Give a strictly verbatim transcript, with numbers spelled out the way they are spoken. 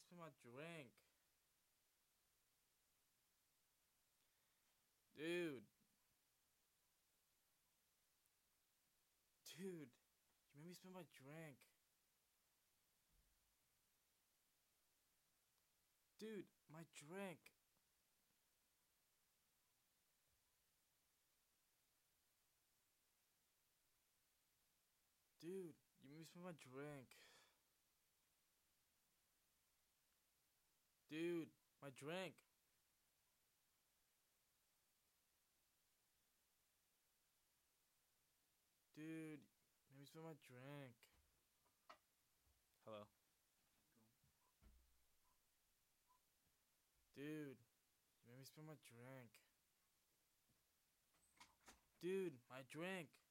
spill my drink. Dude. Dude. You made me spill my drink. Dude, my drink. Dude, you made me spill my drink. Dude, my drink. Dude, you made me spill my drink. Hello. Dude, you made me spill my drink. Dude, my drink.